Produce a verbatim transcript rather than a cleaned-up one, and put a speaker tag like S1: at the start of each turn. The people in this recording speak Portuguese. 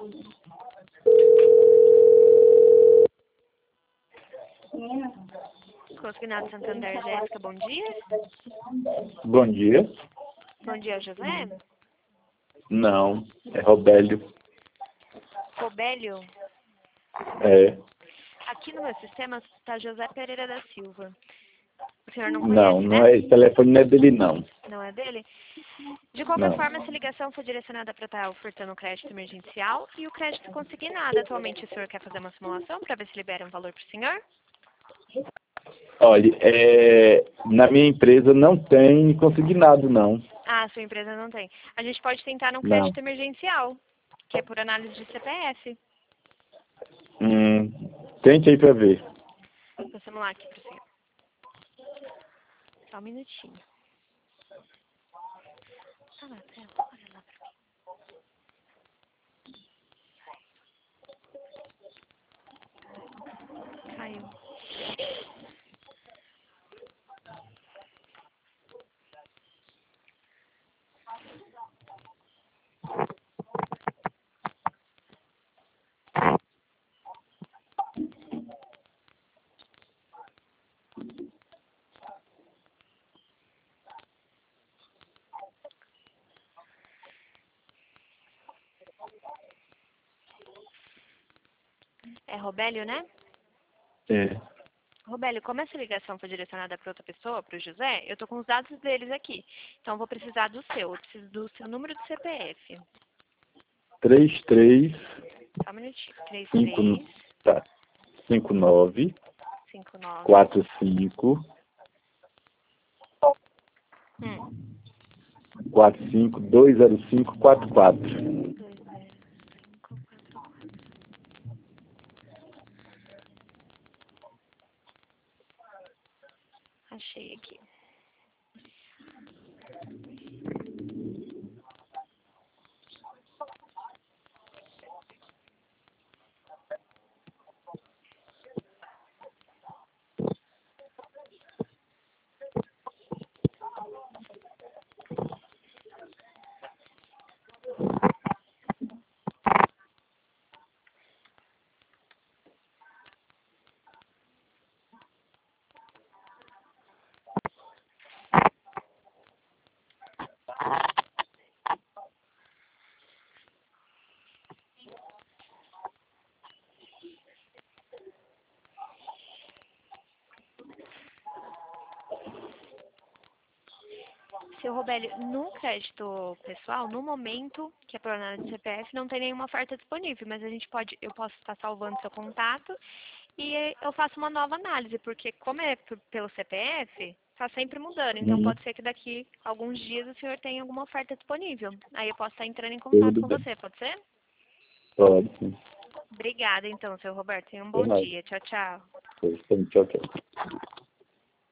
S1: Consignado Santander, Jéssica, bom dia.
S2: Bom dia.
S1: Bom dia, José.
S2: Não, é Robélio.
S1: Robélio.
S2: É.
S1: Aqui no meu sistema está José Pereira da Silva. O senhor não conhece,
S2: Não,
S1: né?
S2: não é, esse telefone não é dele, não.
S1: Não é dele? De qualquer
S2: Não.
S1: forma, essa ligação foi direcionada para estar ofertando um crédito emergencial e o crédito consignado. Atualmente, o senhor quer fazer uma simulação para ver se libera um valor para o senhor?
S2: Olha, é, na minha empresa não tem consignado, não.
S1: Ah, sua empresa não tem. A gente pode tentar num
S2: Não.
S1: crédito emergencial, que é por análise de C P F.
S2: Hum, tente aí pra ver.
S1: Vou simular aqui para o senhor. Só um minutinho. Tá na tela, olha lá pra mim. Caiu. É Robélio, né?
S2: É.
S1: Robélio, como essa ligação foi direcionada para outra pessoa, para o José, eu tô com os dados deles aqui. Então, eu vou precisar do seu. Eu preciso do seu número de C P F.
S2: três três
S1: Só um minutinho. três
S2: cinco,
S1: três
S2: tá, cinco nove
S1: cinco nove
S2: quatro cinco
S1: Hum.
S2: quatro cinco dois zero cinco quatro quatro.
S1: dois zero cinco quatro quatro. Achei aqui. Seu Robélio, no crédito pessoal, no momento que é por análise de C P F, não tem nenhuma oferta disponível, mas a gente pode, eu posso estar salvando seu contato e eu faço uma nova análise, porque como é p- pelo C P F, está sempre mudando, então
S2: Hum,
S1: pode ser que daqui a alguns dias o senhor tenha alguma oferta disponível. Aí eu posso estar entrando em contato
S2: tudo
S1: com
S2: bem.
S1: você, pode ser?
S2: Pode, sim.
S1: Obrigada, então, seu Roberto. Tenha um
S2: Por
S1: bom
S2: nada.
S1: dia. Tchau, tchau.
S2: Pois, tchau, tchau.